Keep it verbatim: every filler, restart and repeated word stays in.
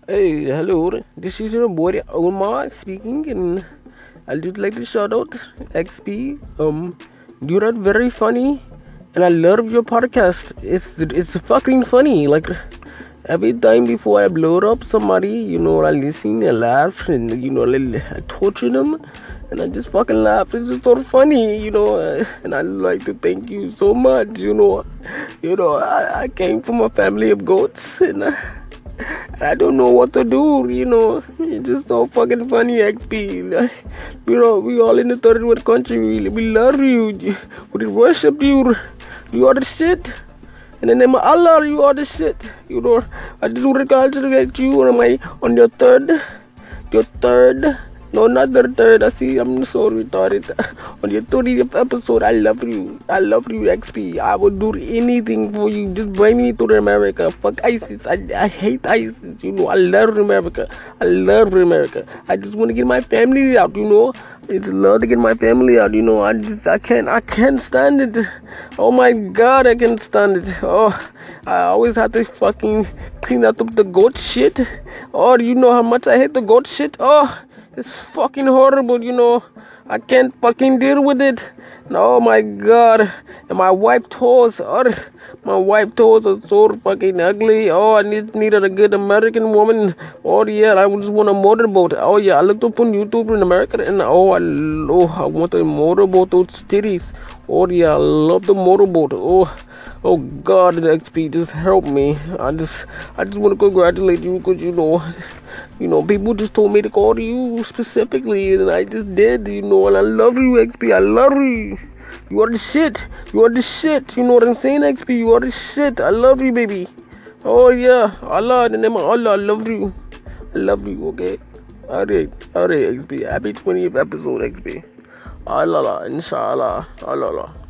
Hey, hello. This is your boy Omar speaking, and I'd just like to shout out X P. Um, you're not very funny, and I love your podcast. It's it's fucking funny. Like every time before I blow up somebody, you know, I listen, I laugh, and you know, I torture them, and I just fucking laugh. It's just so funny, you know. uh, And I like to thank you so much. You know, you know, I, I came from a family of goats, and. Uh, I don't know what to do, you know. It's just so fucking funny, X P. Like, you know, we all in the third world country. We, we love you. We worship you. You are the shit. In the name of Allah, you are the shit. You know, I just want to congratulate you on my on your third, your third. No, not the third. I see. I'm so retarded. On your thirtieth episode, I love you. I love you, X P. I would do anything for you. Just bring me to America. Fuck ISIS. I, I hate ISIS. You know, I love America. I love America. I just want to get my family out. You know, I just love to get my family out. You know, I just I can't I can't stand it. Oh my God, I can't stand it. Oh, I always have to fucking clean up the goat shit. Oh, you know how much I hate the goat shit. Oh. It's fucking horrible, you know. I can't fucking deal with it. Oh my God. And my wife toes, oh, my wife toes are so fucking ugly. Oh, I need needed a good American woman. Oh yeah, I just want a motorboat. Oh yeah, I looked up on YouTube in America, and oh, I, oh, I want a motorboat with titties. Oh yeah, I love the motorboat. Oh. Oh God, X P, just help me. I just, I just want to congratulate you because you know, you know, people just told me to call to you specifically, and I just did, you know, and I love you, X P. I love you. You are the shit. You are the shit. You know what I'm saying, X P? You are the shit. I love you, baby. Oh yeah, Allah, in the name of Allah, I love you. I love you. Okay. Alright, alright, X P. Happy twentieth episode, X P. Allah, inshallah, Allah.